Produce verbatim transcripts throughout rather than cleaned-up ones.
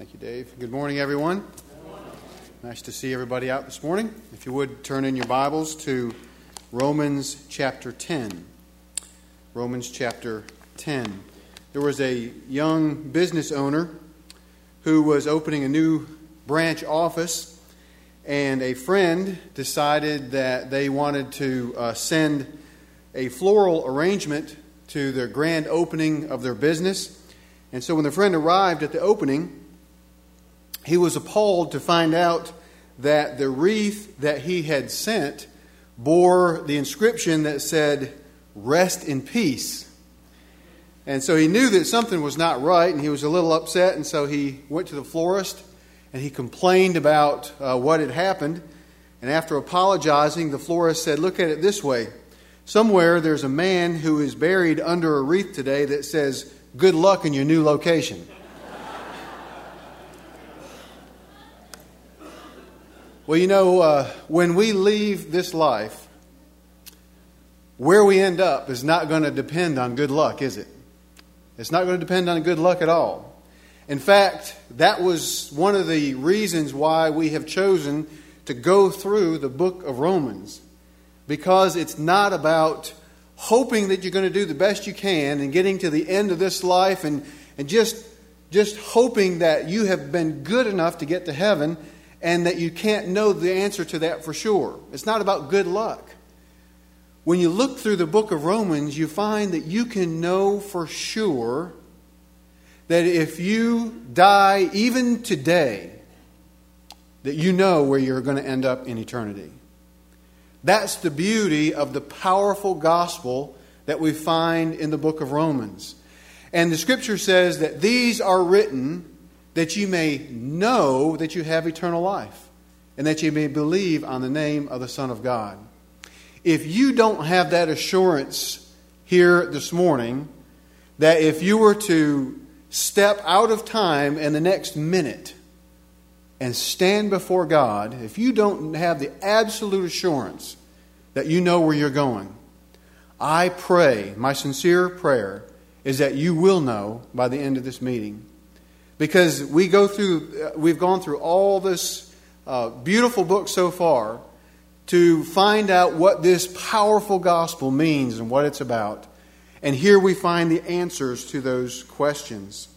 Thank you, Dave. Good morning, everyone. Good morning. Nice to see everybody out this morning. If you would, turn in your Bibles to Romans chapter ten. Romans chapter ten. There was a young business owner who was opening a new branch office, and a friend decided that they wanted to uh, send a floral arrangement to the grand opening of their business. And so when the friend arrived at the opening, he was appalled to find out that the wreath that he had sent bore the inscription that said, "Rest in peace." And so he knew that something was not right, and he was a little upset, and so he went to the florist, and he complained about uh, what had happened. And after apologizing, the florist said, "Look at it this way. Somewhere there's a man who is buried under a wreath today that says, 'Good luck in your new location.'" Well, you know, uh, when we leave this life, where we end up is not going to depend on good luck, is it? It's not going to depend on good luck at all. In fact, that was one of the reasons why we have chosen to go through the book of Romans. Because it's not about hoping that you're going to do the best you can and getting to the end of this life and, and just, just hoping that you have been good enough to get to heaven and that you can't know the answer to that for sure. It's not about good luck. When you look through the book of Romans, you find that you can know for sure that if you die even today, that you know where you're going to end up in eternity. That's the beauty of the powerful gospel that we find in the book of Romans. And the scripture says that these are written that you may know that you have eternal life and that you may believe on the name of the Son of God. If you don't have that assurance here this morning, that if you were to step out of time in the next minute and stand before God, if you don't have the absolute assurance that you know where you're going, I pray, my sincere prayer is that you will know by the end of this meeting. Because we go through, we've gone through all this uh, beautiful book so far to find out what this powerful gospel means and what it's about. And here we find the answers to those questions.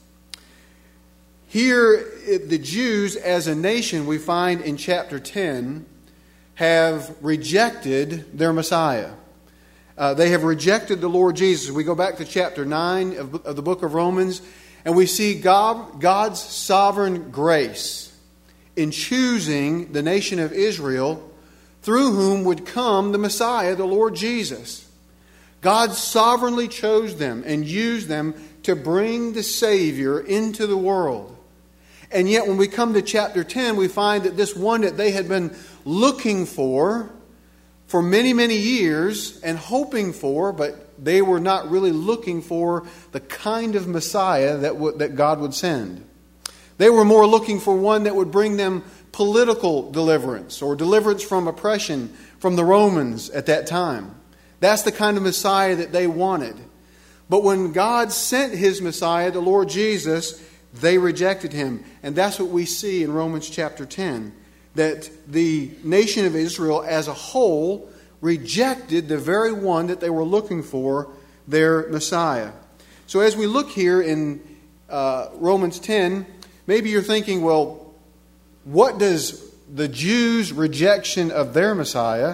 Here, the Jews as a nation, we find in chapter ten, have rejected their Messiah. Uh, they have rejected the Lord Jesus. We go back to chapter nine of, of the book of Romans, and we see God, God's sovereign grace in choosing the nation of Israel, through whom would come the Messiah, the Lord Jesus. God sovereignly chose them and used them to bring the Savior into the world. And yet when we come to chapter ten, we find that this one that they had been looking for for many, many years and hoping for, but they were not really looking for the kind of Messiah that w- that God would send. They were more looking for one that would bring them political deliverance or deliverance from oppression from the Romans at that time. That's the kind of Messiah that they wanted. But when God sent His Messiah, the Lord Jesus, they rejected Him. And that's what we see in Romans chapter ten. That the nation of Israel as a whole rejected the very one that they were looking for, their Messiah. So as we look here in uh, Romans ten, maybe you're thinking, well, what does the Jews' rejection of their Messiah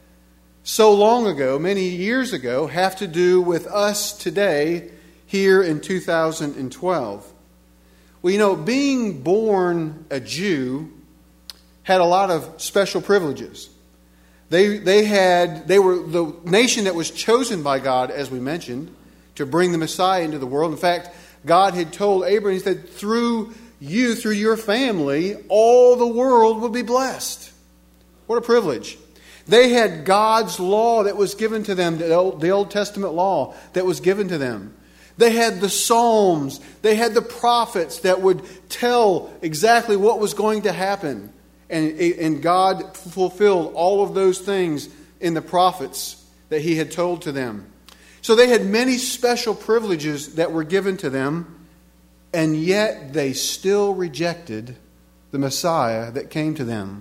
so long ago, many years ago, have to do with us today here in two thousand twelve? Well, you know, being born a Jew had a lot of special privileges. They they had they were the nation that was chosen by God, as we mentioned, to bring the Messiah into the world. In fact, God had told Abraham, He said, through you, through your family, all the world will be blessed. What a privilege. They had God's law that was given to them, the Old, the Old Testament law that was given to them. They had the Psalms. They had the prophets that would tell exactly what was going to happen. And, and God fulfilled all of those things in the prophets that He had told to them. So they had many special privileges that were given to them. and yet they still rejected the Messiah that came to them.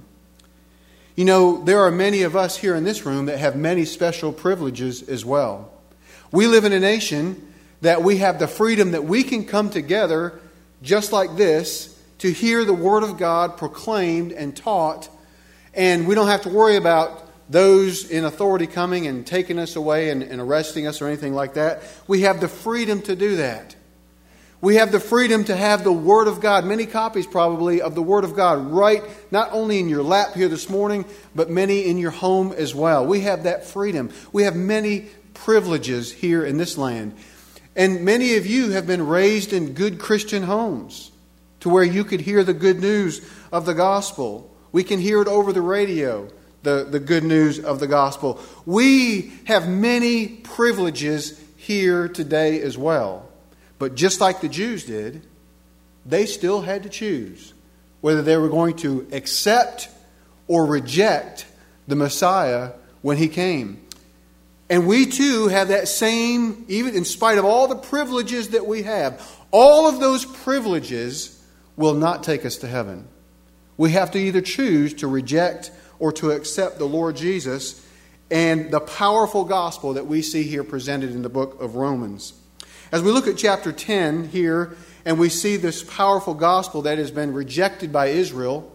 You know, there are many of us here in this room that have many special privileges as well. We live in a nation that we have the freedom that we can come together just like this to hear the Word of God proclaimed and taught, and we don't have to worry about those in authority coming and taking us away and, and arresting us or anything like that. We have the freedom to do that. We have the freedom to have the Word of God, many copies probably of the Word of God, right not only in your lap here this morning, but many in your home as well. We have that freedom. We have many privileges here in this land. And many of you have been raised in good Christian homes to where you could hear the good news of the gospel. We can hear it over the radio, the, the good news of the gospel. We have many privileges here today as well. But just like the Jews did, they still had to choose whether they were going to accept or reject the Messiah when He came. And we too have that same, even in spite of all the privileges that we have, all of those privileges will not take us to heaven. We have to either choose to reject or to accept the Lord Jesus and the powerful gospel that we see here presented in the book of Romans. As we look at chapter ten here, and we see this powerful gospel that has been rejected by Israel,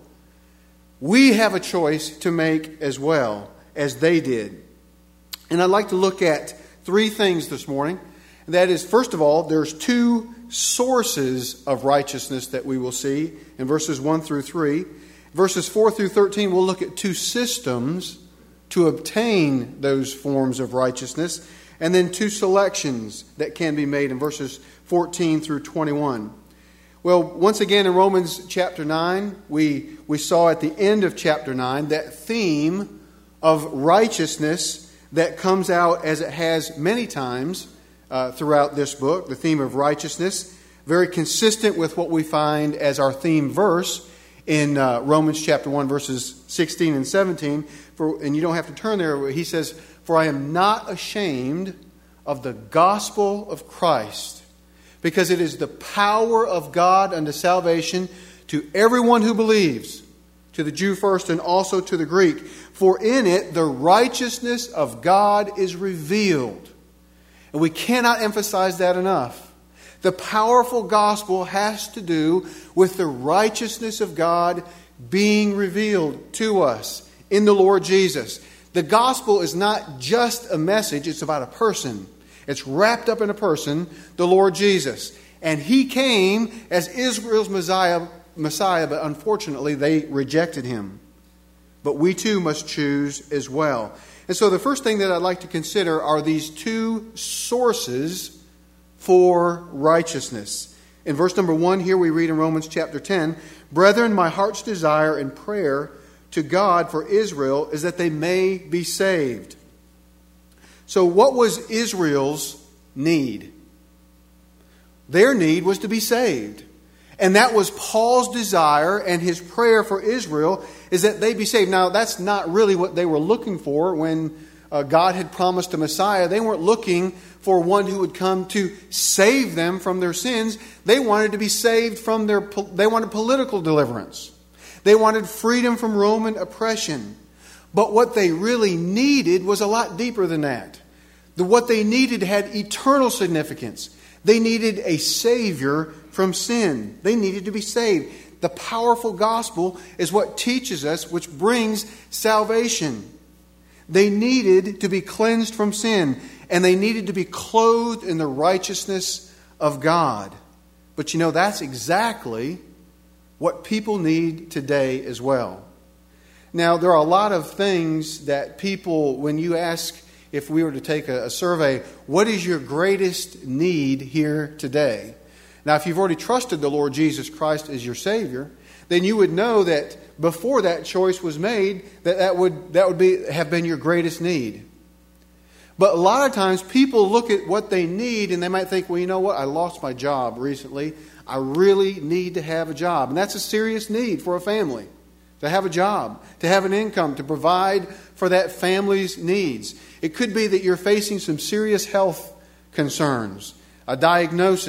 we have a choice to make as well as they did. And I'd like to look at three things this morning. That is, first of all, there's two sources of righteousness that we will see in verses one through three. Verses four through thirteen, we'll look at two systems to obtain those forms of righteousness. And then two selections that can be made in verses fourteen through twenty-one. Well, once again in Romans chapter nine, we, we saw at the end of chapter nine that theme of righteousness that comes out as it has many times uh, throughout this book, the theme of righteousness, very consistent with what we find as our theme verse in uh, Romans chapter one, verses sixteen and seventeen. For, and you don't have to turn there. He says, "For I am not ashamed of the gospel of Christ, because it is the power of God unto salvation to everyone who believes, to the Jew first and also to the Greek. For in it the righteousness of God is revealed." And we cannot emphasize that enough. The powerful gospel has to do with the righteousness of God being revealed to us in the Lord Jesus. The gospel is not just a message, it's about a person. It's wrapped up in a person, the Lord Jesus. And He came as Israel's Messiah, Messiah, but unfortunately they rejected Him. But we too must choose as well. And so the first thing that I'd like to consider are these two sources for righteousness. In verse number one here we read in Romans chapter ten, "Brethren, my heart's desire and prayer to God for Israel is that they may be saved." So what was Israel's need? Their need was to be saved. And that was Paul's desire, and his prayer for Israel is that they be saved. Now, that's not really what they were looking for when uh, God had promised a Messiah. They weren't looking for one who would come to save them from their sins. They wanted to be saved from their, they wanted political deliverance. They wanted freedom from Roman oppression. But what they really needed was a lot deeper than that. The, what they needed had eternal significance. They needed a Savior from sin. They needed to be saved. The powerful gospel is what teaches us, which brings salvation. They needed to be cleansed from sin, and they needed to be clothed in the righteousness of God. But you know, that's exactly what people need today as well. Now, there are a lot of things that people, when you ask, if we were to take a, a survey, what is your greatest need here today? Now, if you've already trusted the Lord Jesus Christ as your Savior, then you would know that before that choice was made, that that would, that would be, have been your greatest need. But a lot of times people look at what they need and they might think, well, you know what? I lost my job recently. I really need to have a job. And that's a serious need for a family. To have a job, to have an income, to provide for that family's needs. It could be that you're facing some serious health concerns, a diagnosis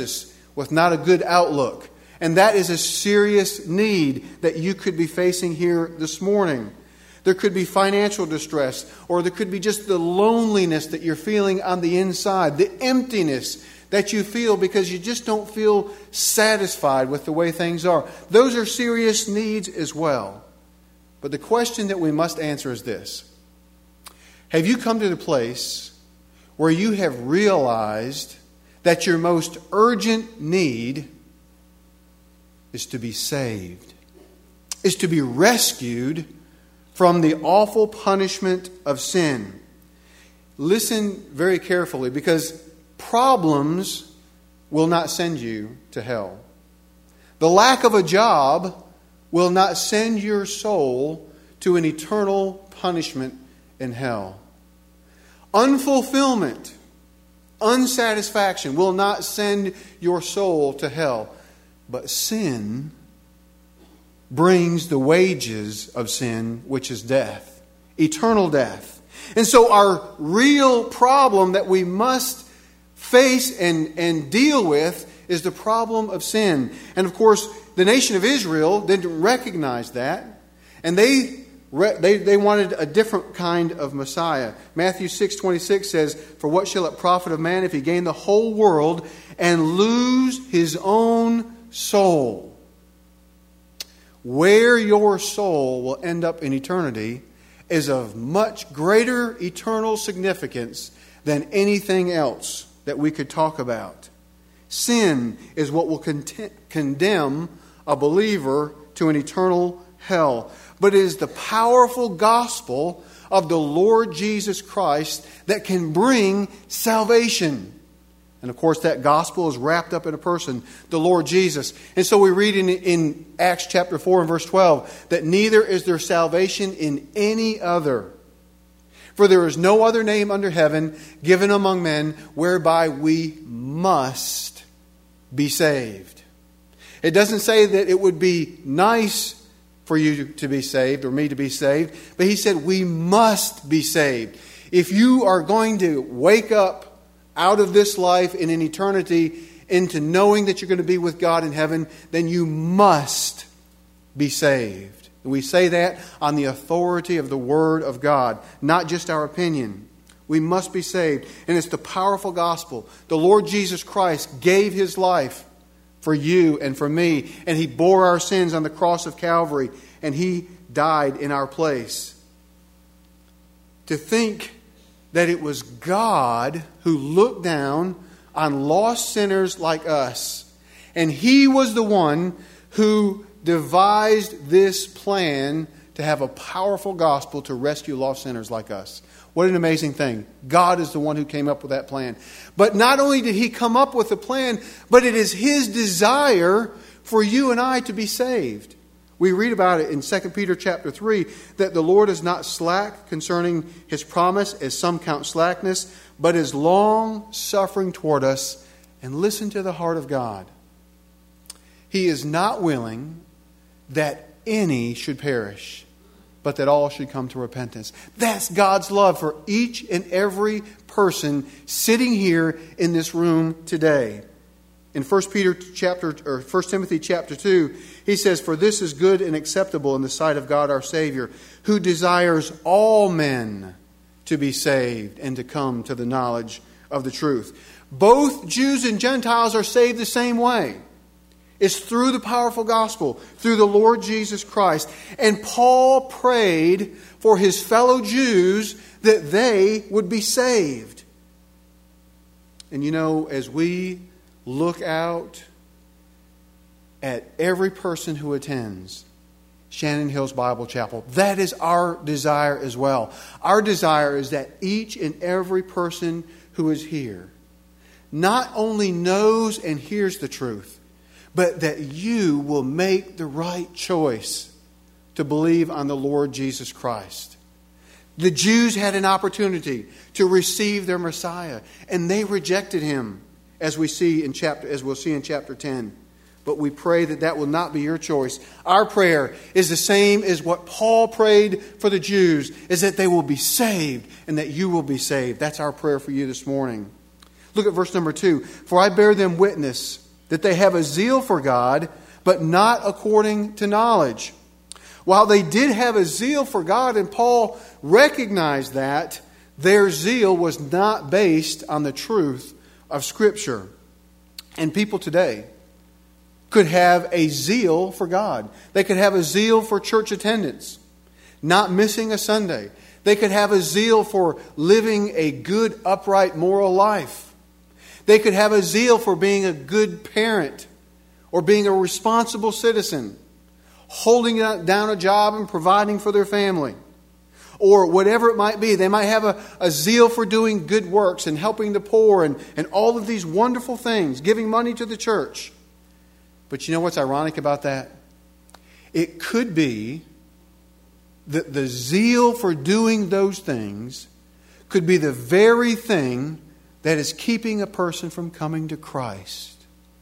with not a good outlook. And that is a serious need that you could be facing here this morning. There could be financial distress, or there could be just the loneliness that you're feeling on the inside, the emptiness that you feel because you just don't feel satisfied with the way things are. Those are serious needs as well. But the question that we must answer is this. Have you come to the place where you have realized that your most urgent need is to be saved, is to be rescued from the awful punishment of sin? Listen very carefully, because problems will not send you to hell. The lack of a job will not send your soul to an eternal punishment in hell. Unfulfillment, unsatisfaction will not send your soul to hell. But sin brings the wages of sin, which is death, eternal death. And so our real problem that we must face and, and deal with is the problem of sin. And of course, the nation of Israel didn't recognize that. And they, they, they wanted a different kind of Messiah. Matthew six twenty-six says, "For what shall it profit a man if he gain the whole world and lose his own soul?" Where your soul will end up in eternity is of much greater eternal significance than anything else that we could talk about. Sin is what will con- condemn a believer to an eternal hell. But it is the powerful gospel of the Lord Jesus Christ that can bring salvation. And of course, that gospel is wrapped up in a person, the Lord Jesus. And so we read in, in Acts chapter four and verse twelve that neither is there salvation in any other. For there is no other name under heaven given among men whereby we must be saved. It doesn't say that it would be nice for you to be saved or me to be saved, but he said we must be saved. If you are going to wake up out of this life in an eternity into knowing that you're going to be with God in heaven, then you must be saved. And we say that on the authority of the Word of God, not just our opinion. We must be saved. And it's the powerful gospel. The Lord Jesus Christ gave His life for you and for me. And He bore our sins on the cross of Calvary. And He died in our place. To think that it was God who looked down on lost sinners like us. And He was the one who devised this plan to have a powerful gospel to rescue lost sinners like us. What an amazing thing. God is the one who came up with that plan. But not only did He come up with the plan, but it is His desire for you and I to be saved. We read about it in Second Peter chapter three, that the Lord is not slack concerning His promise, as some count slackness, but is long-suffering toward us. And listen to the heart of God. He is not willing that any should perish, but that all should come to repentance. That's God's love for each and every person sitting here in this room today. In First Peter chapter or First Timothy chapter two, he says, "For this is good and acceptable in the sight of God our Savior, who desires all men to be saved and to come to the knowledge of the truth." Both Jews and Gentiles are saved the same way. It's through the powerful gospel, through the Lord Jesus Christ. And Paul prayed for his fellow Jews that they would be saved. And you know, as we look out at every person who attends Shannon Hills Bible Chapel, that is our desire as well. Our desire is that each and every person who is here not only knows and hears the truth, but that you will make the right choice to believe on the Lord Jesus Christ. The Jews had an opportunity to receive their Messiah, and they rejected Him, as we see in chapter, as we'll see in chapter ten. But we pray that that will not be your choice. Our prayer is the same as what Paul prayed for the Jews, is that they will be saved and that you will be saved. That's our prayer for you this morning. Look at verse number two. "For I bear them witness that they have a zeal for God, but not according to knowledge. While they did have a zeal for God, and Paul recognized that, their zeal was not based on the truth of Scripture. And people today could have a zeal for God. They could have a zeal for church attendance, not missing a Sunday. They could have a zeal for living a good, upright, moral life. They could have a zeal for being a good parent or being a responsible citizen, holding down a job and providing for their family, or whatever it might be. They might have a, a zeal for doing good works and helping the poor and, and all of these wonderful things, giving money to the church. But you know what's ironic about that? It could be that the zeal for doing those things could be the very thing that is keeping a person from coming to Christ.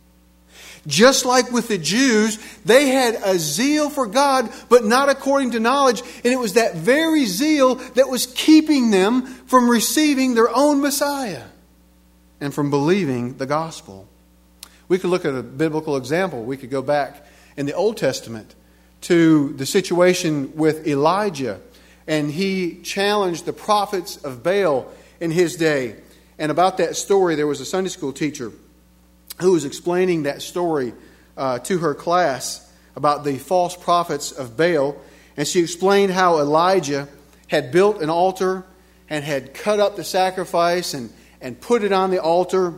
Just like with the Jews, they had a zeal for God, but not according to knowledge. And it was that very zeal that was keeping them from receiving their own Messiah and from believing the gospel. We could look at a biblical example. We could go back in the Old Testament to the situation with Elijah. And he challenged the prophets of Baal in his day. And about that story, there was a Sunday school teacher who was explaining that story uh, to her class about the false prophets of Baal. And she explained how Elijah had built an altar and had cut up the sacrifice and, and put it on the altar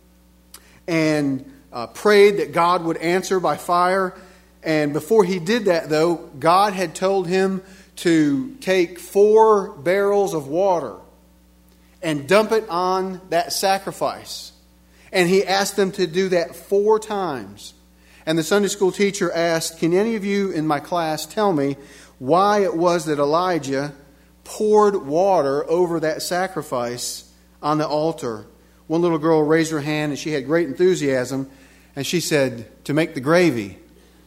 and uh, prayed that God would answer by fire. And before he did that, though, God had told him to take four barrels of water and dump it on that sacrifice. And he asked them to do that four times. And the Sunday school teacher asked, can any of you in my class tell me why it was that Elijah poured water over that sacrifice on the altar? One little girl raised her hand and she had great enthusiasm. And she said, to make the gravy.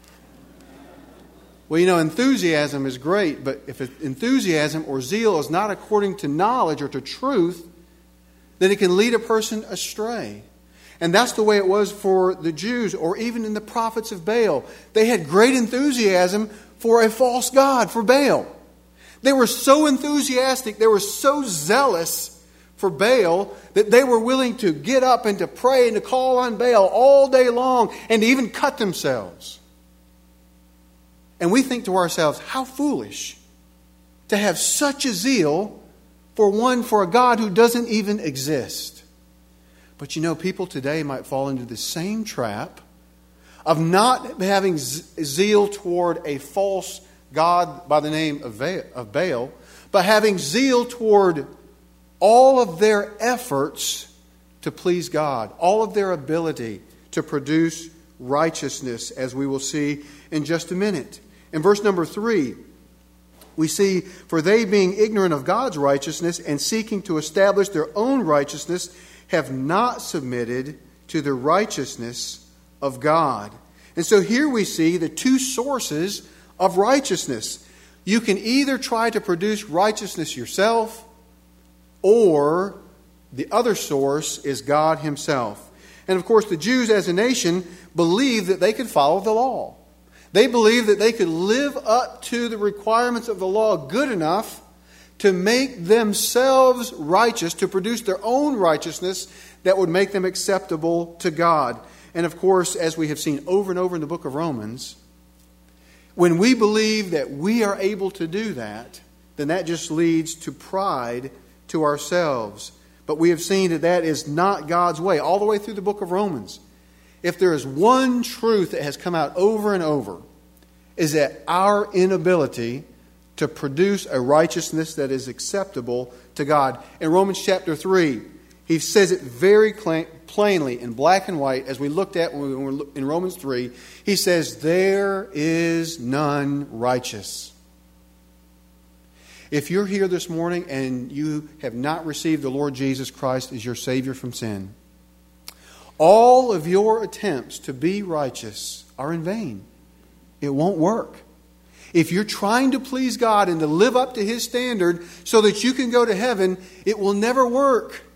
Well, you know, enthusiasm is great, but if enthusiasm or zeal is not according to knowledge or to truth, then it can lead a person astray. And that's the way it was for the Jews, or even in the prophets of Baal. They had great enthusiasm for a false god, for Baal. They were so enthusiastic, they were so zealous for Baal, that they were willing to get up and to pray and to call on Baal all day long, and to even cut themselves. And we think to ourselves, how foolish to have such a zeal for one, for a God who doesn't even exist. But you know, people today might fall into the same trap of not having zeal toward a false god by the name of Baal, but having zeal toward all of their efforts to please God, all of their ability to produce righteousness, as we will see in just a minute. In verse number three, we see, for they being ignorant of God's righteousness and seeking to establish their own righteousness, have not submitted to the righteousness of God. And so here we see the two sources of righteousness. You can either try to produce righteousness yourself, or the other source is God Himself. And of course, the Jews as a nation believed that they could follow the law. They believed that they could live up to the requirements of the law good enough to make themselves righteous, to produce their own righteousness that would make them acceptable to God. And of course, as we have seen over and over in the book of Romans, when we believe that we are able to do that, then that just leads to pride to ourselves. But we have seen that that is not God's way. All the way through the book of Romans, if there is one truth that has come out over and over, is that our inability to produce a righteousness that is acceptable to God. In Romans chapter three, he says it very plainly in black and white, as we looked at when we were in Romans three. He says, there is none righteous. If you're here this morning and you have not received the Lord Jesus Christ as your Savior from sin, all of your attempts to be righteous are in vain. It won't work. If you're trying to please God and to live up to His standard so that you can go to heaven, it will never work.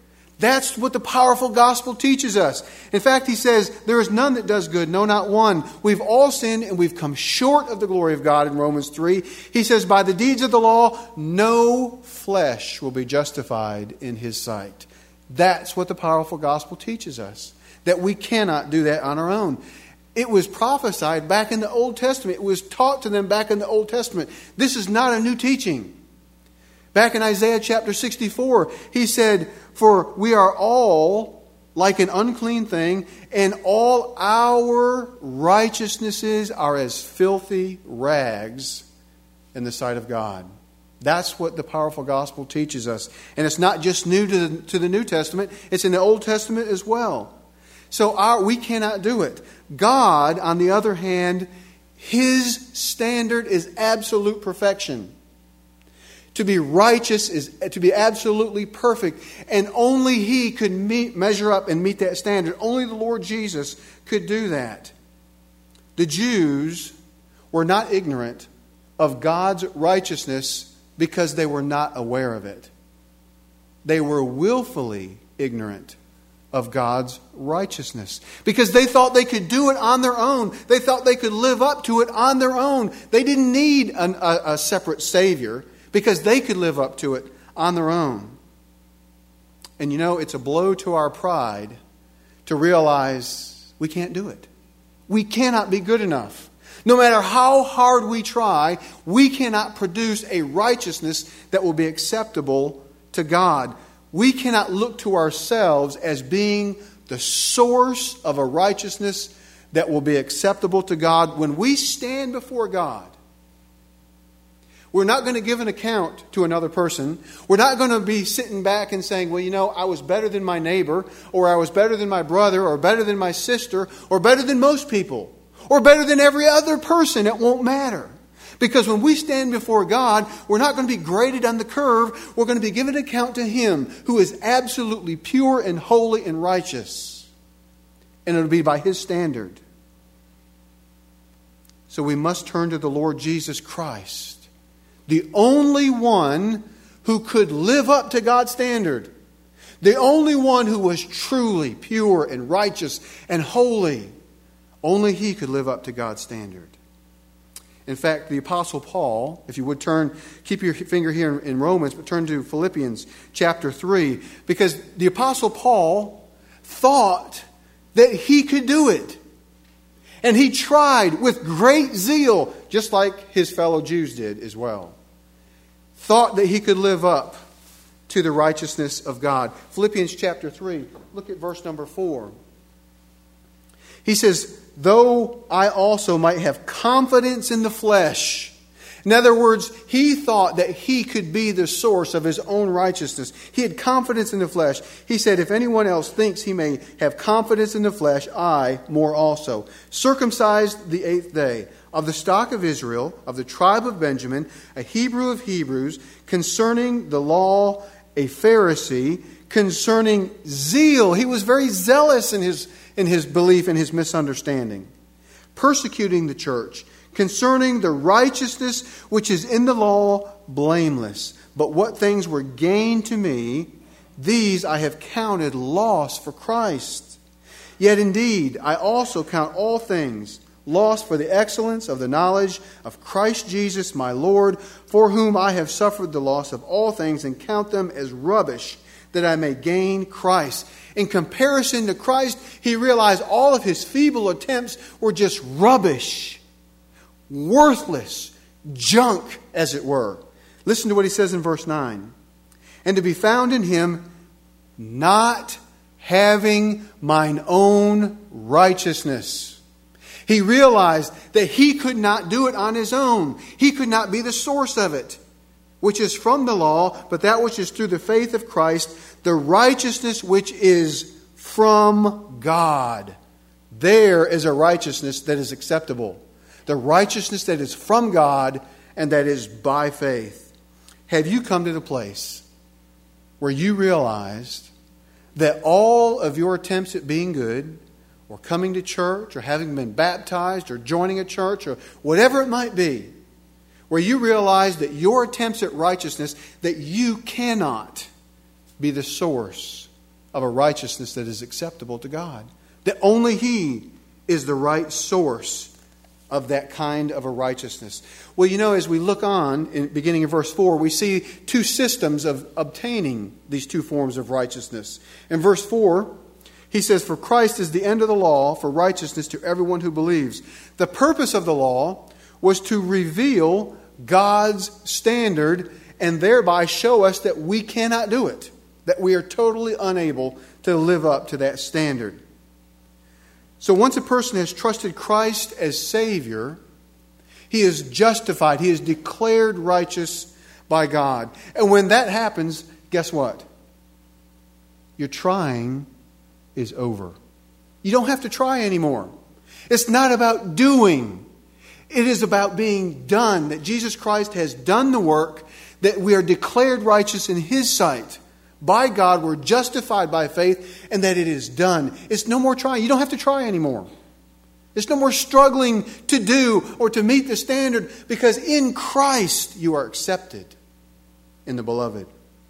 That's what the powerful gospel teaches us. In fact, he says, there is none that does good, no, not one. We've all sinned and we've come short of the glory of God in Romans three. He says, by the deeds of the law, no flesh will be justified in his sight. That's what the powerful gospel teaches us, that we cannot do that on our own. It was prophesied back in the Old Testament. It was taught to them back in the Old Testament. This is not a new teaching. Back in Isaiah chapter sixty-four, he said, for we are all like an unclean thing, and all our righteousnesses are as filthy rags in the sight of God. That's what the powerful gospel teaches us. And it's not just new to the, to the New Testament. It's in the Old Testament as well. So our, we cannot do it. God, on the other hand, his standard is absolute perfection. To be righteous is to be absolutely perfect. And only he could meet, measure up and meet that standard. Only the Lord Jesus could do that. The Jews were not ignorant of God's righteousness because they were not aware of it. They were willfully ignorant of God's righteousness because they thought they could do it on their own. They thought they could live up to it on their own. They didn't need an, a, a separate Savior because they could live up to it on their own. And you know, it's a blow to our pride to realize we can't do it. We cannot be good enough. No matter how hard we try, we cannot produce a righteousness that will be acceptable to God. We cannot look to ourselves as being the source of a righteousness that will be acceptable to God. When we stand before God, we're not going to give an account to another person. We're not going to be sitting back and saying, well, you know, I was better than my neighbor, or I was better than my brother, or better than my sister, or better than most people, or better than every other person. It won't matter. Because when we stand before God, we're not going to be graded on the curve. We're going to be given account to him who is absolutely pure and holy and righteous. And it'll be by his standard. So we must turn to the Lord Jesus Christ, the only one who could live up to God's standard. The only one who was truly pure and righteous and holy. Only he could live up to God's standard. In fact, the Apostle Paul, if you would turn, keep your finger here in Romans, but turn to Philippians chapter three. Because the Apostle Paul thought that he could do it. And he tried with great zeal, just like his fellow Jews did as well. Thought that he could live up to the righteousness of God. Philippians chapter three, look at verse number four. He says, though I also might have confidence in the flesh. In other words, he thought that he could be the source of his own righteousness. He had confidence in the flesh. He said, if anyone else thinks he may have confidence in the flesh, I more also. Circumcised the eighth day, of the stock of Israel, of the tribe of Benjamin, a Hebrew of Hebrews, concerning the law, a Pharisee, concerning zeal. He was very zealous in his, in his belief and his misunderstanding. Persecuting the church, concerning the righteousness which is in the law, blameless. But what things were gained to me, these I have counted loss for Christ. Yet indeed, I also count all things lost for the excellence of the knowledge of Christ Jesus my Lord, for whom I have suffered the loss of all things, and count them as rubbish, that I may gain Christ. In comparison to Christ, he realized all of his feeble attempts were just rubbish, worthless, junk, as it were. Listen to what he says in verse nine. And to be found in him, not having mine own righteousness. He realized that he could not do it on his own. He could not be the source of it, which is from the law, but that which is through the faith of Christ, the righteousness which is from God. There is a righteousness that is acceptable. The righteousness that is from God and that is by faith. Have you come to the place where you realized that all of your attempts at being good, or coming to church, or having been baptized, or joining a church, or whatever it might be, where you realize that your attempts at righteousness, that you cannot be the source of a righteousness that is acceptable to God. That only He is the right source of that kind of a righteousness. Well, you know, as we look on, in beginning of verse four, we see two systems of obtaining these two forms of righteousness. In verse four, he says, "For Christ is the end of the law for righteousness to everyone who believes." The purpose of the law was to reveal God's standard and thereby show us that we cannot do it, that we are totally unable to live up to that standard. So once a person has trusted Christ as Savior, he is justified. He is declared righteous by God. And when that happens, guess what? Your trying is over. You don't have to try anymore. It's not about doing. It is about being done. That Jesus Christ has done the work, that we are declared righteous in His sight. By God, we're justified by faith, and that it is done. It's no more trying. You don't have to try anymore. It's no more struggling to do or to meet the standard, because in Christ you are accepted in the Beloved.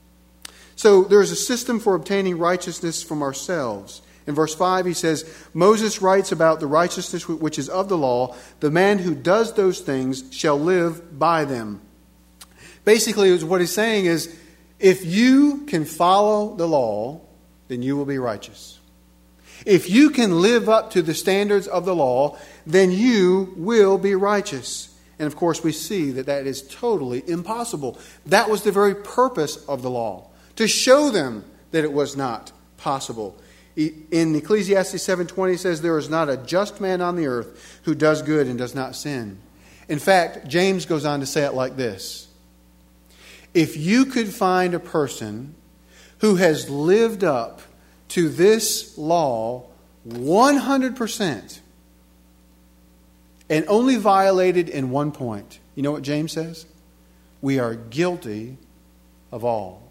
So there's a system for obtaining righteousness from ourselves. In verse five, he says, Moses writes about the righteousness which is of the law. The man who does those things shall live by them. Basically, what he's saying is, if you can follow the law, then you will be righteous. If you can live up to the standards of the law, then you will be righteous. And of course, we see that that is totally impossible. That was the very purpose of the law, to show them that it was not possible. In Ecclesiastes seven twenty, it says, "There is not a just man on the earth who does good and does not sin." In fact, James goes on to say it like this: if you could find a person who has lived up to this law one hundred percent and only violated in one point, you know what James says? We are guilty of all.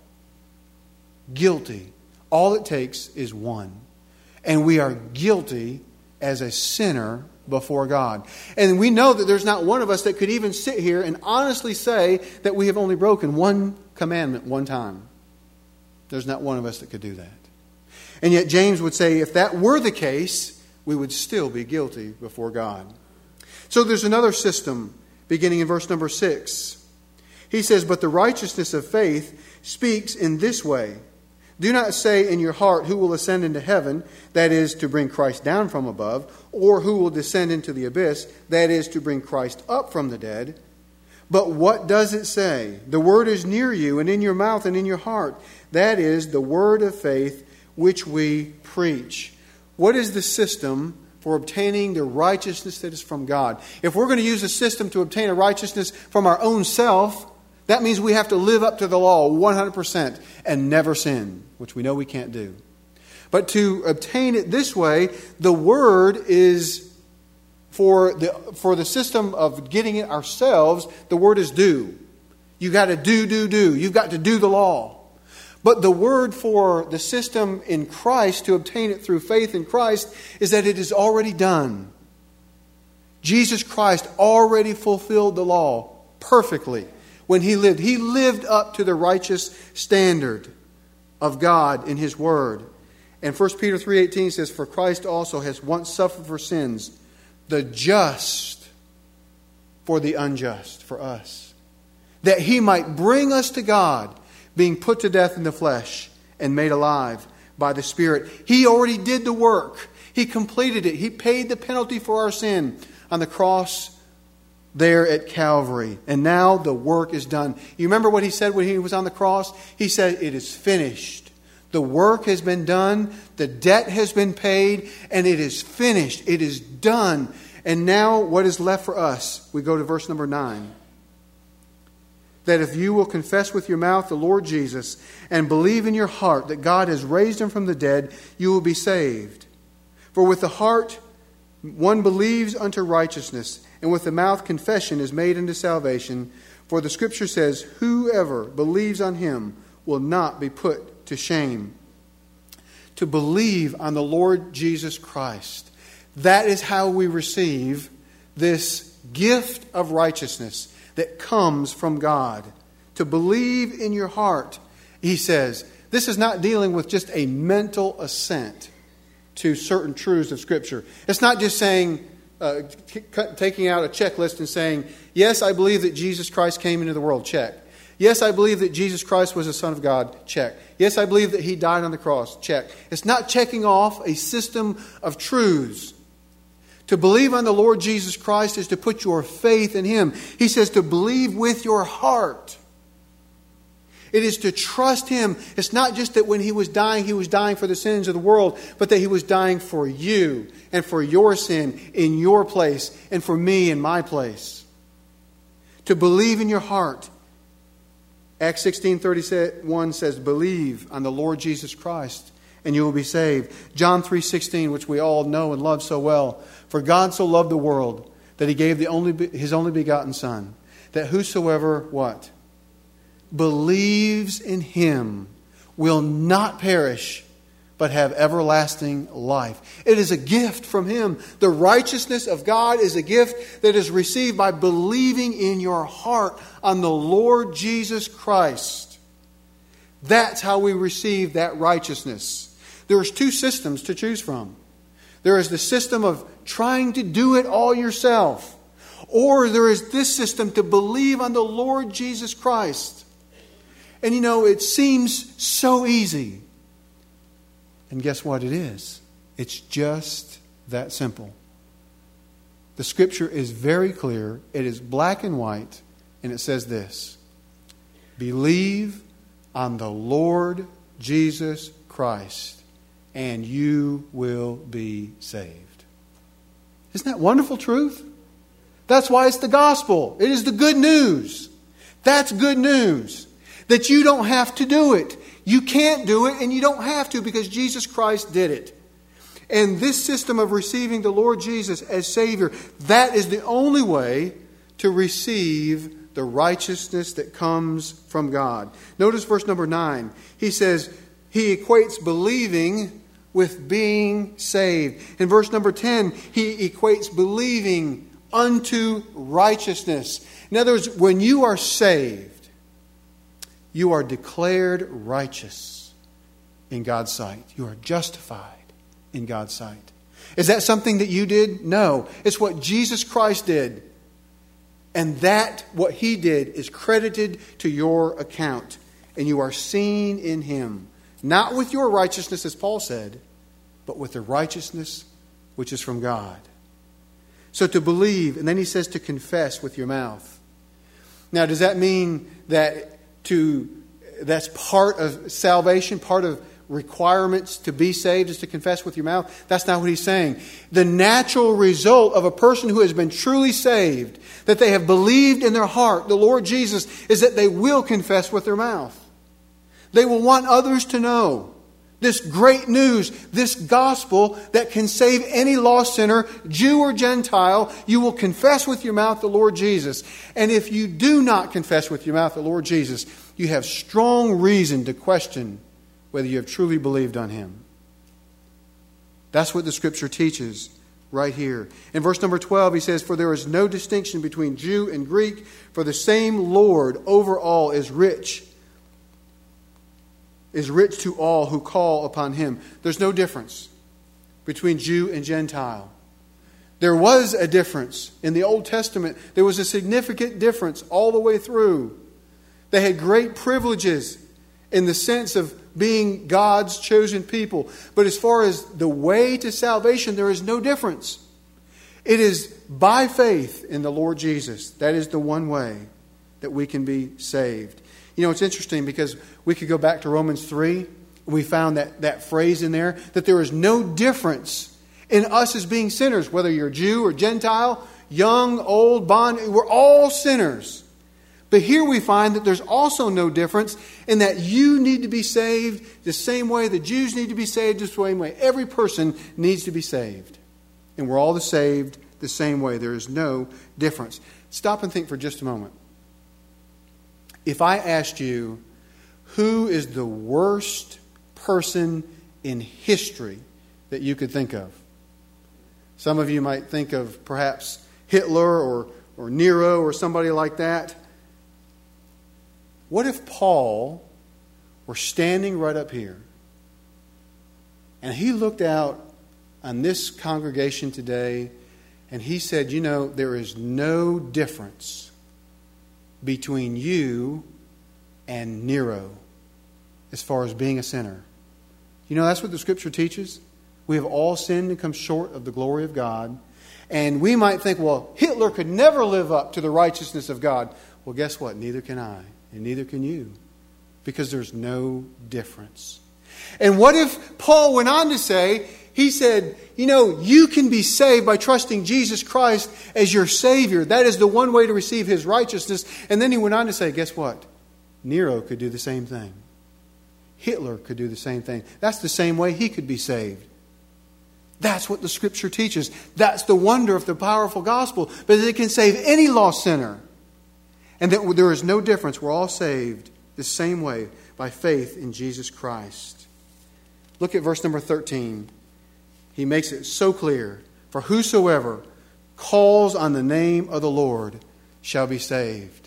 Guilty. All it takes is one. And we are guilty as a sinner before God. And we know that there's not one of us that could even sit here and honestly say that we have only broken one commandment one time. There's not one of us that could do that. And yet James would say if that were the case, we would still be guilty before God. So there's another system beginning in verse number six. He says, "But the righteousness of faith speaks in this way. Do not say in your heart, who will ascend into heaven, that is, to bring Christ down from above, or who will descend into the abyss, that is, to bring Christ up from the dead. But what does it say? The word is near you, and in your mouth and in your heart. That is the word of faith which we preach." What is the system for obtaining the righteousness that is from God? If we're going to use a system to obtain a righteousness from our own self, that means we have to live up to the law one hundred percent and never sin, which we know we can't do. But to obtain it this way, the Word is, for the for the system of getting it ourselves, the Word is do. You got to do, do, do. You've got to do the law. But the word for the system in Christ, to obtain it through faith in Christ, is that it is already done. Jesus Christ already fulfilled the law perfectly when He lived. He lived up to the righteous standard of God in His Word. And First Peter three eighteen says, "For Christ also has once suffered for sins, the just for the unjust," for us, that He might bring us to God, being put to death in the flesh and made alive by the Spirit. He already did the work. He completed it. He paid the penalty for our sin on the cross there at Calvary. And now the work is done. You remember what He said when He was on the cross? He said, "It is finished." The work has been done. The debt has been paid. And it is finished. It is done. And now what is left for us? We go to verse number nine. That if you will confess with your mouth the Lord Jesus and believe in your heart that God has raised Him from the dead, you will be saved. For with the heart one believes unto righteousness, and with the mouth confession is made unto salvation. For the Scripture says, whoever believes on Him will not be put to shame. To believe on the Lord Jesus Christ. That is how we receive this gift of righteousness that comes from God. To believe in your heart, He says, This is not dealing with just a mental assent to certain truths of Scripture. It's not just saying, uh, t- taking out a checklist and saying, yes, I believe that Jesus Christ came into the world, check. Yes, I believe that Jesus Christ was the Son of God, check. Yes, I believe that He died on the cross, check. It's not checking off a system of truths. To believe on the Lord Jesus Christ is to put your faith in Him. He says to believe with your heart. It is to trust Him. It's not just that when He was dying, He was dying for the sins of the world, but that He was dying for you and for your sin in your place and for me in my place. To believe in your heart. Acts sixteen thirty-one says, believe on the Lord Jesus Christ and you will be saved. John three sixteen, which we all know and love so well. For God so loved the world that He gave the only His only begotten Son, that whosoever, what? Believes in Him will not perish, but have everlasting life. It is a gift from Him. The righteousness of God is a gift that is received by believing in your heart on the Lord Jesus Christ. That's how we receive that righteousness. There's two systems to choose from. There is the system of trying to do it all yourself. Or there is this system to believe on the Lord Jesus Christ. And you know, it seems so easy. And guess what it is? It's just that simple. The Scripture is very clear. It is black and white. And it says this. Believe on the Lord Jesus Christ, and you will be saved. Isn't that wonderful truth? That's why it's the gospel. It is the good news. That's good news. That you don't have to do it. You can't do it and you don't have to because Jesus Christ did it. And this system of receiving the Lord Jesus as Savior, that is the only way to receive the righteousness that comes from God. Notice verse number nine. He says, he equates believing with being saved. In verse number ten, he equates believing unto righteousness. In other words, when you are saved, you are declared righteous in God's sight. You are justified in God's sight. Is that something that you did? No. It's what Jesus Christ did. And that, what He did, is credited to your account. And you are seen in Him. Not with your righteousness, as Paul said, but with the righteousness which is from God. So to believe, and then he says to confess with your mouth. Now, does that mean that to that's part of salvation, part of requirements to be saved is to confess with your mouth? That's not what he's saying. The natural result of a person who has been truly saved, that they have believed in their heart the Lord Jesus, is that they will confess with their mouth. They will want others to know this great news, this gospel that can save any lost sinner, Jew or Gentile. You will confess with your mouth the Lord Jesus. And if you do not confess with your mouth the Lord Jesus, you have strong reason to question whether you have truly believed on Him. That's what the Scripture teaches right here. In verse number twelve, he says, for there is no distinction between Jew and Greek, for the same Lord over all is rich is rich to all who call upon Him. There's no difference between Jew and Gentile. There was a difference. In the Old Testament, there was a significant difference all the way through. They had great privileges in the sense of being God's chosen people. But as far as the way to salvation, there is no difference. It is by faith in the Lord Jesus. That is the one way that we can be saved. You know, it's interesting because we could go back to Romans three. We found that, that phrase in there, that there is no difference in us as being sinners, whether you're Jew or Gentile, young, old, bond. We're all sinners. But here we find that there's also no difference in that you need to be saved the same way the Jews need to be saved the same way. Every person needs to be saved. And we're all saved the same way. There is no difference. Stop and think for just a moment. If I asked you, who is the worst person in history that you could think of? Some of you might think of perhaps Hitler or, or Nero or somebody like that. What if Paul were standing right up here. And he looked out on this congregation today and he said, you know, there is no difference between you and Nero as far as being a sinner. You know, that's what the Scripture teaches. We have all sinned and come short of the glory of God. And we might think, well, Hitler could never live up to the righteousness of God. Well, guess what? Neither can I, and neither can you, because there's no difference. And what if Paul went on to say, he said, you know, you can be saved by trusting Jesus Christ as your Savior. That is the one way to receive His righteousness. And then he went on to say, guess what? Nero could do the same thing. Hitler could do the same thing. That's the same way he could be saved. That's what the Scripture teaches. That's the wonder of the powerful gospel. But it can save any lost sinner. And that there is no difference. We're all saved the same way by faith in Jesus Christ. Look at verse number thirteen. He makes it so clear. For whosoever calls on the name of the Lord shall be saved.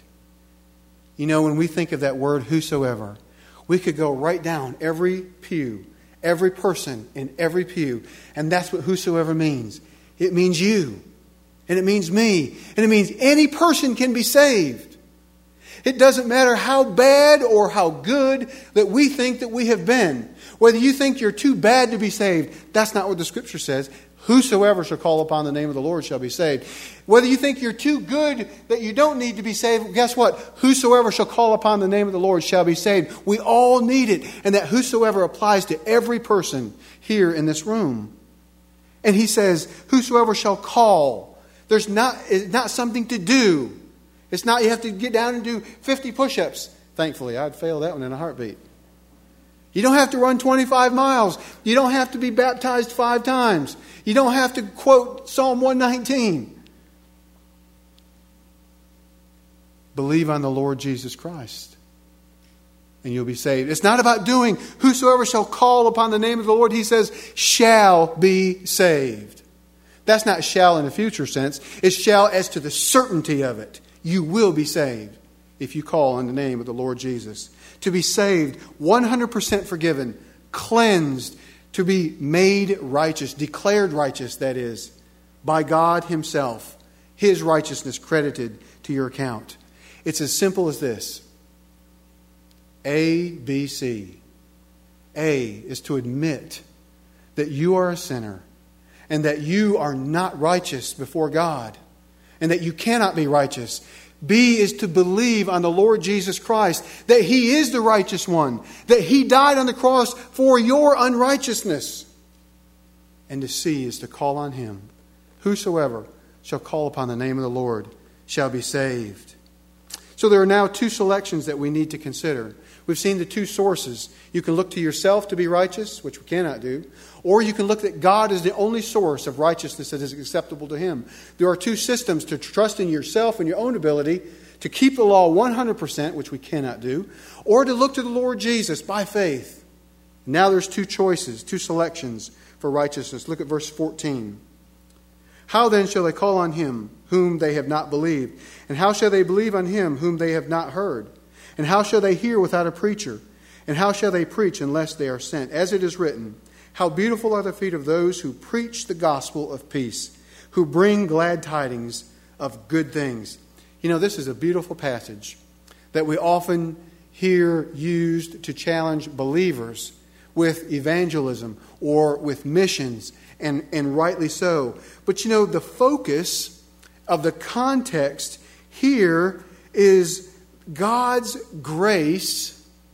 You know, when we think of that word whosoever, we could go right down every pew, every person in every pew. And that's what whosoever means. It means you. And it means me. And it means any person can be saved. It doesn't matter how bad or how good that we think that we have been. Whether you think you're too bad to be saved, that's not what the Scripture says. Whosoever shall call upon the name of the Lord shall be saved. Whether you think you're too good that you don't need to be saved, guess what? Whosoever shall call upon the name of the Lord shall be saved. We all need it. And that whosoever applies to every person here in this room. And he says, whosoever shall call. There's not, it's not something to do. It's not you have to get down and do fifty push-ups. Thankfully, I'd fail that one in a heartbeat. You don't have to run twenty-five miles. You don't have to be baptized five times. You don't have to quote Psalm one nineteen. Believe on the Lord Jesus Christ, and you'll be saved. It's not about doing. Whosoever shall call upon the name of the Lord, he says, shall be saved. That's not shall in the future sense. It's shall as to the certainty of it. You will be saved if you call on the name of the Lord Jesus. To be saved, one hundred percent forgiven, cleansed, to be made righteous, declared righteous, that is, by God Himself. His righteousness credited to your account. It's as simple as this. A, B, C. A is to admit that you are a sinner and that you are not righteous before God and that you cannot be righteous. B is to believe on the Lord Jesus Christ, that He is the righteous one, that He died on the cross for your unrighteousness. And to C is to call on Him. Whosoever shall call upon the name of the Lord shall be saved. So there are now two selections that we need to consider. We've seen the two sources. You can look to yourself to be righteous, which we cannot do. Or you can look that God is the only source of righteousness that is acceptable to Him. There are two systems: to trust in yourself and your own ability to keep the law one hundred percent, which we cannot do, or to look to the Lord Jesus by faith. Now there's two choices, two selections for righteousness. Look at verse fourteen. How then shall they call on Him whom they have not believed? And how shall they believe on Him whom they have not heard? And how shall they hear without a preacher? And how shall they preach unless they are sent? As it is written, how beautiful are the feet of those who preach the gospel of peace, who bring glad tidings of good things. You know, this is a beautiful passage that we often hear used to challenge believers with evangelism or with missions, and, and rightly so. But you know, the focus of the context here is God's grace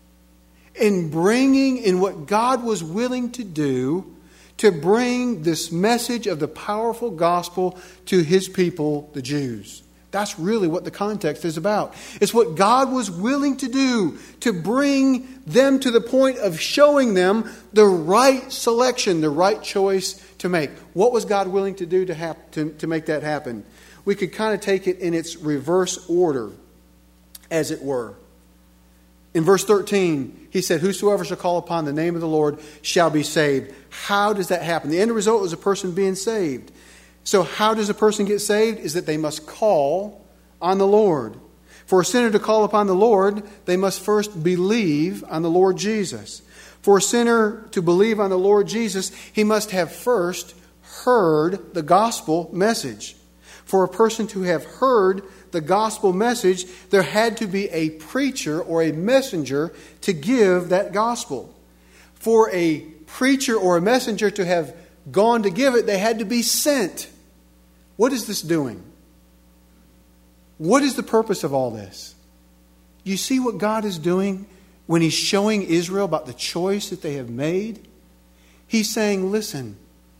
in bringing in what God was willing to do to bring this message of the powerful gospel to His people, the Jews. That's really what the context is about. It's what God was willing to do to bring them to the point of showing them the right selection, the right choice to make. What was God willing to do to, hap- to, to make that happen? We could kind of take it in its reverse order, as it were. In verse thirteen, he said, whosoever shall call upon the name of the Lord shall be saved. How does that happen? The end result is a person being saved. So how does a person get saved? Is that they must call on the Lord. For a sinner to call upon the Lord, they must first believe on the Lord Jesus. For a sinner to believe on the Lord Jesus, he must have first heard the gospel message. For a person to have heard the gospel message, there had to be a preacher or a messenger to give that gospel. For a preacher or a messenger to have gone to give it, they had to be sent. What is this doing? What is the purpose of all this? You see what God is doing when He's showing Israel about the choice that they have made? He's saying, listen,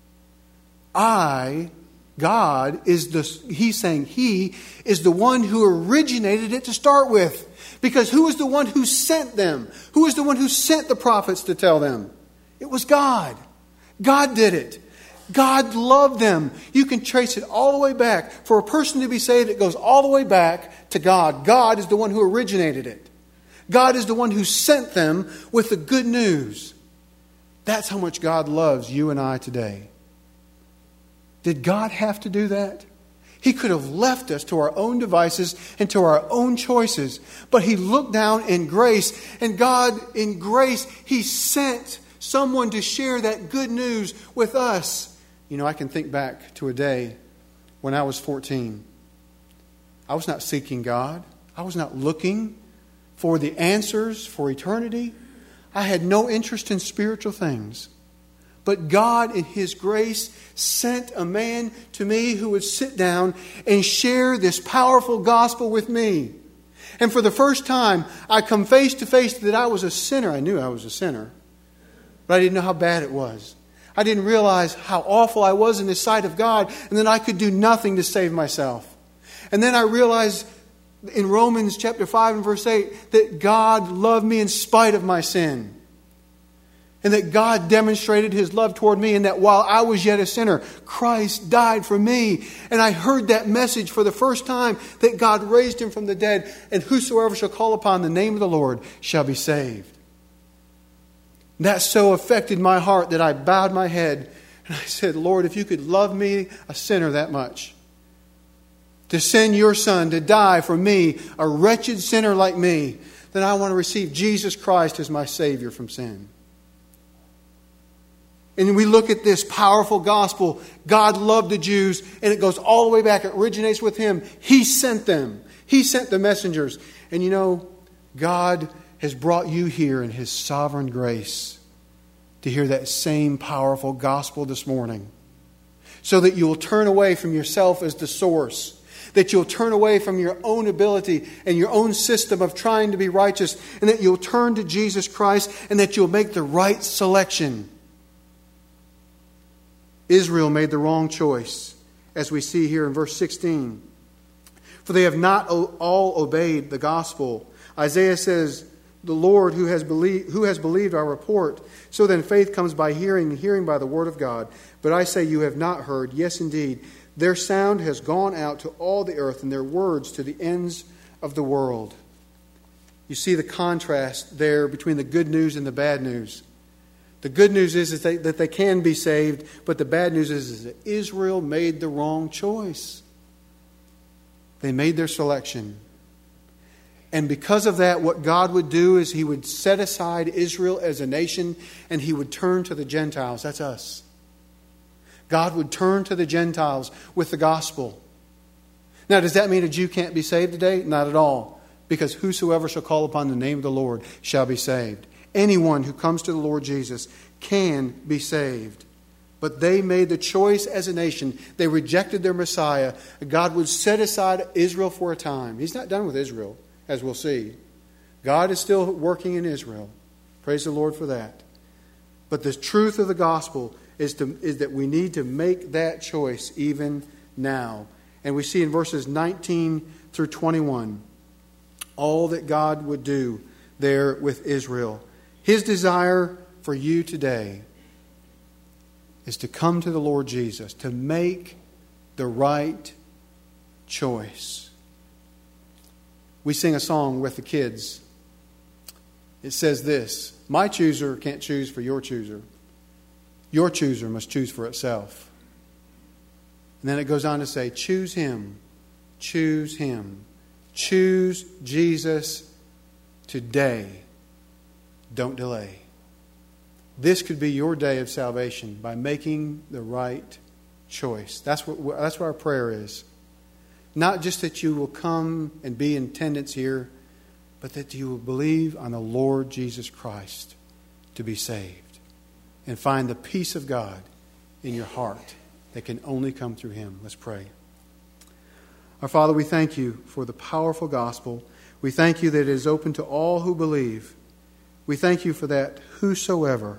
I, God, is the, He's saying He is the one who originated it to start with. Because who is the one who sent them? Who is the one who sent the prophets to tell them? It was God. God did it. God loved them. You can trace it all the way back. For a person to be saved, it goes all the way back to God. God is the one who originated it. God is the one who sent them with the good news. That's how much God loves you and I today. Did God have to do that? He could have left us to our own devices and to our own choices. But He looked down in grace. And God, in grace, He sent someone to share that good news with us. You know, I can think back to a day when I was fourteen. I was not seeking God. I was not looking for the answers for eternity. I had no interest in spiritual things. But God, in His grace, sent a man to me who would sit down and share this powerful gospel with me. And for the first time, I come face to face that I was a sinner. I knew I was a sinner, but I didn't know how bad it was. I didn't realize how awful I was in the sight of God, and that I could do nothing to save myself. And then I realized in Romans chapter five and verse eight that God loved me in spite of my sin. And that God demonstrated His love toward me, and that while I was yet a sinner, Christ died for me. And I heard that message for the first time, that God raised Him from the dead, and whosoever shall call upon the name of the Lord shall be saved. That so affected my heart that I bowed my head and I said, Lord, if you could love me, a sinner, that much, to send your Son to die for me, a wretched sinner like me, then I want to receive Jesus Christ as my Savior from sin. And we look at this powerful gospel. God loved the Jews, and it goes all the way back. It originates with Him. He sent them. He sent the messengers. And you know, God has brought you here in His sovereign grace to hear that same powerful gospel this morning, so that you will turn away from yourself as the source, that you'll turn away from your own ability and your own system of trying to be righteous, and that you'll turn to Jesus Christ, and that you'll make the right selection. Israel made the wrong choice, as we see here in verse sixteen. For they have not all obeyed the gospel. Isaiah says, the Lord who has believed, who has believed our report. So then faith comes by hearing, and hearing by the word of God. But I say you have not heard. Yes, indeed, their sound has gone out to all the earth, and their words to the ends of the world. You see the contrast there between the good news and the bad news. The good news is, is they, that they can be saved, but the bad news is, is that Israel made the wrong choice. They made their selection. And because of that, what God would do is He would set aside Israel as a nation, and He would turn to the Gentiles. That's us. God would turn to the Gentiles with the gospel. Now, does that mean a Jew can't be saved today? Not at all. Because whosoever shall call upon the name of the Lord shall be saved. Anyone who comes to the Lord Jesus can be saved. But they made the choice as a nation. They rejected their Messiah. God would set aside Israel for a time. He's not done with Israel, as we'll see. God is still working in Israel. Praise the Lord for that. But the truth of the gospel is, to, is that we need to make that choice even now. And we see in verses nineteen through twenty-one all that God would do there with Israel. His desire for you today is to come to the Lord Jesus, to make the right choice. We sing a song with the kids. It says this: my chooser can't choose for your chooser. Your chooser must choose for itself. And then it goes on to say, choose Him, choose Him, Choose Jesus today. Don't delay. This could be your day of salvation by making the right choice. That's what, that's what our prayer is. Not just that you will come and be in attendance here, but that you will believe on the Lord Jesus Christ to be saved and find the peace of God in your heart that can only come through Him. Let's pray. Our Father, we thank you for the powerful gospel. We thank you that it is open to all who believe. We thank you for that whosoever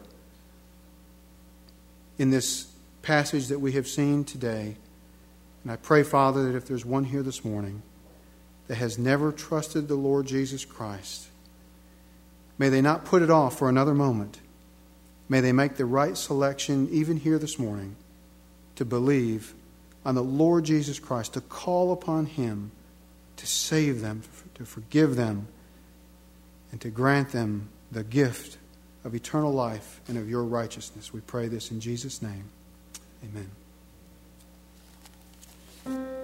in this passage that we have seen today. And I pray, Father, that if there's one here this morning that has never trusted the Lord Jesus Christ, may they not put it off for another moment. May they make the right selection even here this morning to believe on the Lord Jesus Christ, to call upon Him to save them, to forgive them, and to grant them the gift of eternal life and of your righteousness. We pray this in Jesus' name. Amen.